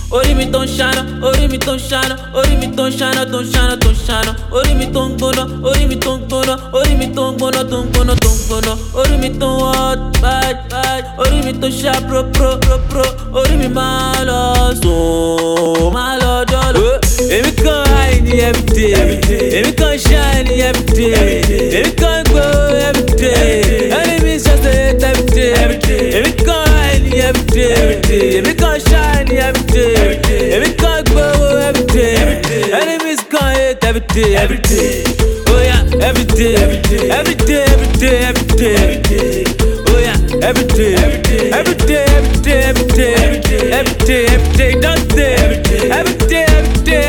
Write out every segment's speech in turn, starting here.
Orí mi tó ń ṣáná, orí mi tó ń ṣáná, orí mi tó ń ṣáná, tó ń ṣáná, tó ń ṣáná. Orí mi tó ń gbóná, orí mi tó ń gbóná, orí mi tó ń gbóná, tó ń gbóná, tó ń gbóná. Orí mi tó ń hot, bad, bad. Orí mi tó ṣá pro, pro, pro, pro. Orí mi máa lọ sùn, máa lọ dọ́lọ̀. Èmi kan high ní everyday, èmi kan shine ní everyday, èmi kan glow everyday. Enemies just hate everyday. Èmi kan high ní everyday, èmi kan shine ní everyday, èmi kan glow everyday. Enemies kan hate everyday. Oh yeah, everyday, everyday, everyday, everyday. Oh yeah, everyday, everyday, everyday, everyday, everyday. Don't say everyday, everyday,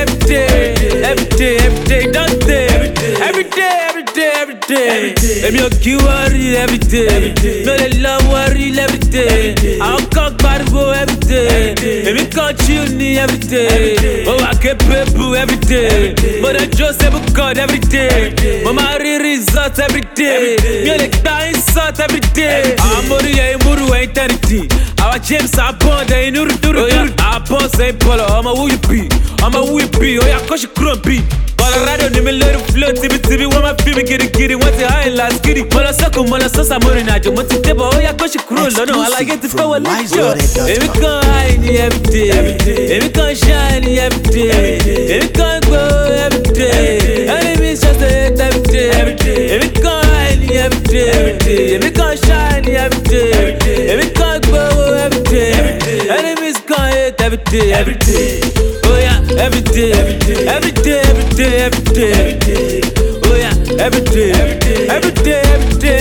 everyday, everyday. Don't say everyday, everyday, everyday. Èmi ò kí worry everyday, mi ò lè lọ worry everyday. Àwọn kan pariwo everyday, èmi kan chill ní everyday. Mo wà capable everyday, mo dẹ̀ jó sẹ́bù god everyday. Mo máa rí result everyday, mi ò lè gba insult everyday. Àwọn mórí ẹ̀yin múrù ẹ̀yin tẹ́nìtì, àwọn James Abond ẹ̀yin núrúdúrú. Abond sẹ́yìn pọ̀lọ̀, ọmọ who you be, ọmọ who you be. Ó yá kọ́ṣù kúrò bí. Colorado ni mi lórí flow tibi wọ́n máa fi mi girigiri wọ́n ti high last gidi. Mo lọ sọ́kùn mo lọ sọ́sà mo rìn àjò mo ti débọ̀ ó yá kọ́ṣù kúrò lọ́nà alágé ti fẹ́ wọlé jọ. Èmi kan high ní everyday, èmi kan shine ní everyday, èmi kan glow everyday. Enemies just hate everyday. Èmi kan high ní everyday, èmi kan shine ní everyday, èmi kan glow everyday. Enemies kan hate everyday. Oh yeah, everyday, everyday, everyday, everyday. Oh yeah, everyday, everyday, everyday,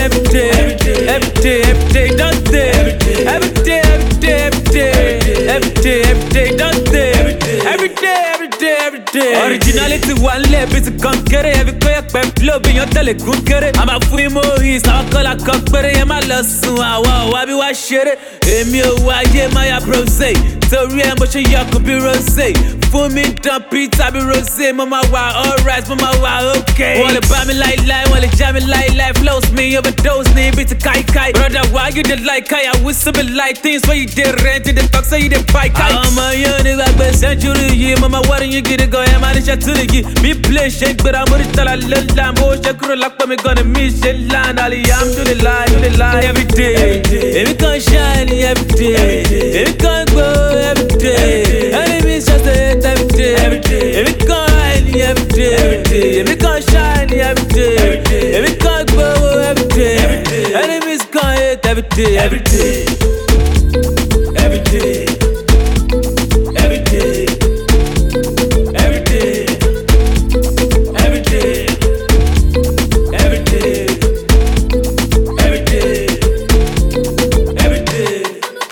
everyday, everyday. Don't say everyday, everyday, everyday, everyday. Don't say everyday, everyday. Originality one lẹ̀ bí ti kan kéré, ẹbí kọ́ yẹ pẹ́ flow bí yan tẹ̀lé kún kéré. A máa fún imú his, àwọn kọ́lá kan péré, yẹn máa lọ sùn àwa ò wá bí wá ṣeré. Èmi ò wá ayé máa ya brose, torí ẹ mo ṣe yọ kó bí rose. Fún mi dán Peter bí rose, mo máa wà alright, mo máa wà okay. Wọ́n lè bá mi láíláí, wọ́n lè já mi láíláí. Flows me overdose ní ibi ti káíkáí. Brother, why you dey like kai? I whistle be like things where you dey rent, you dey talk say you dey buy kai. Àwọn ọmọ yóò ní gbàgbé century yìí, mo máa wọ́rin yín gidi gan, ẹ máa ní ṣàtúlẹ̀ yìí. Mi play ṣe gbéra, mo rí tala lọ́la, mo ṣe kúrò lápò mi gan ni mi ṣe land. Alhamdulillah, everyday. Èmi kan shine everyday, èmi kan glow everyday. Enemies just hate everyday. Èmi kan high everyday, èmi kan shine everyday, èmi kan glow everyday. Enemies kan hate everyday. Everyday, everyday, everyday, everyday, everyday, everyday, everyday.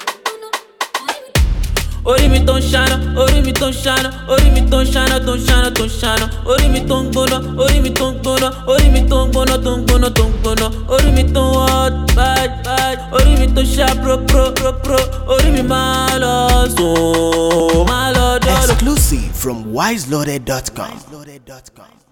Orí mi tó ń ṣáná, orí mi tó ń ṣáná, orí mi tó ń ṣáná, tó ń ṣáná, tó ń ṣáná. Orí mi tó ń gbóná, orí mi tó ń gbóná, orí mi tó ń gbóná, tó ń gbóná, tó ń gbóná. Orí mi tó ń hot, bad, bad. Orí mi tó ṣá pro, pro, pro, pro. Orí mi máa lọ sùn, máa lọ dọ́lọ̀. Exclusive from wiseloaded.com.